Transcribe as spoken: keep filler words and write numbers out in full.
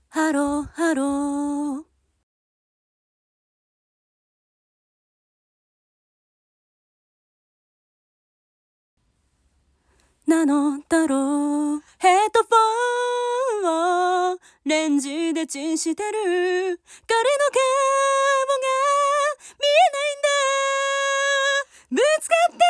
ハローハローなのだろう。ヘッドフォンをレンジでチンしてる彼の顔が見えないんだ。ぶつかって